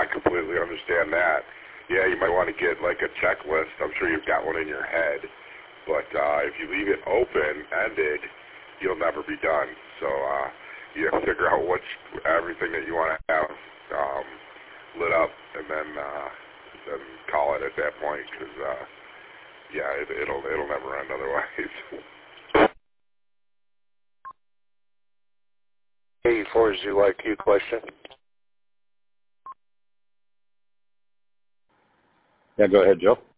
completely understand that. Yeah, you might want to get like a checklist. I'm sure you've got one in your head. But if you leave it open-ended, you'll never be done. So you have to figure out everything that you want to have lit up, and then call it at that point, because it'll never end otherwise. Hey, for his UIQ question. Yeah, go ahead, Joe.